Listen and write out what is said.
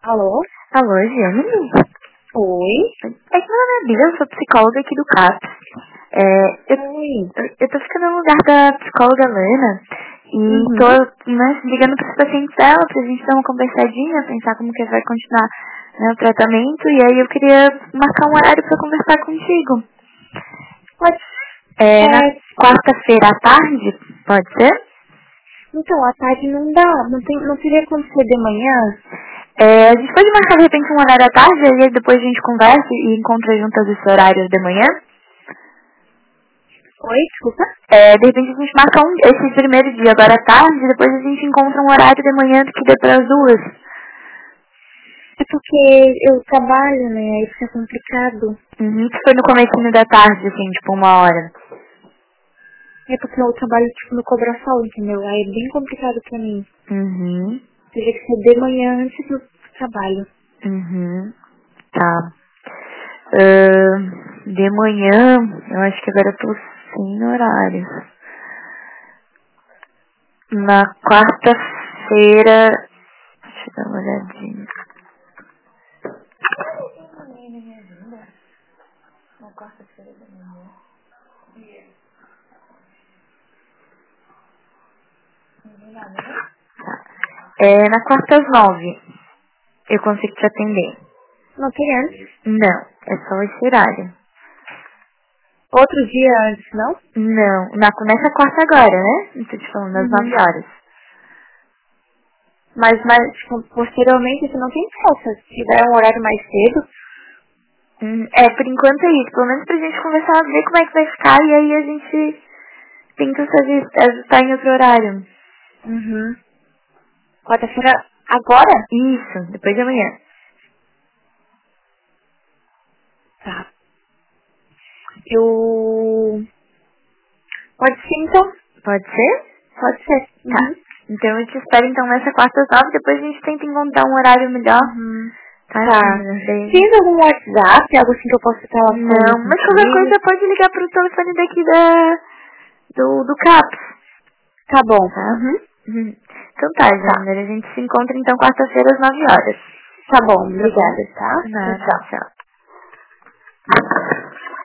Alô? Alô, Gemini? Oi? É que meu nome é Bia, eu sou psicóloga aqui do CAPS. Eu tô ficando no lugar da psicóloga Lana e tô ligando pros pacientes dela pra gente dar uma conversadinha, pensar como que vai continuar, né, o tratamento, e aí eu queria marcar um horário pra conversar contigo. Pode Na quarta-feira à tarde, pode ser? Então, à tarde não dá, não teria como ser de manhã? A gente pode marcar de repente um horário à tarde, e aí depois a gente conversa e encontra juntas esse horário de manhã? Oi, desculpa? De repente a gente marca esse primeiro dia agora à tarde, e depois a gente encontra um horário de manhã que dê para as duas. É porque eu trabalho, né, aí fica complicado. Que foi no comecinho da tarde, assim, tipo 1 hora. É porque eu trabalho, tipo, no Cobrasol, entendeu? Aí é bem complicado pra mim. Teria que ser de manhã antes do trabalho. Tá. De manhã, eu acho que agora eu tô sem horário. Na quarta-feira, deixa eu dar uma olhadinha. Na quarta-feira da manhã. Na quarta às 9, eu consigo te atender. Não tem antes? Não, é só esse horário. Outro dia antes, não? Não, nessa quarta agora, né? Não tô te falando, às 9 horas. Mas tipo, posteriormente você não tem pressa. Se tiver um horário mais cedo, Por enquanto é isso. Pelo menos pra gente conversar, ver como é que vai ficar e aí a gente tenta se ajustar em outro horário. quarta-feira agora? Isso, depois de amanhã. Tá. Pode ser então? Pode ser? Pode ser. Tá. Então eu te espero então nessa quarta às 9, depois a gente tenta encontrar um horário melhor. Tá. Não sei. Tem algum WhatsApp, algo assim que eu possa estar lá falando Não, mas qualquer contigo? coisa pode ligar pro telefone daqui do CAPS. Tá bom. Tá? Então tá, Jander. A gente se encontra então quarta-feira às 9 horas. Tá bom, obrigada, tá? Nada, Tchau. tchau.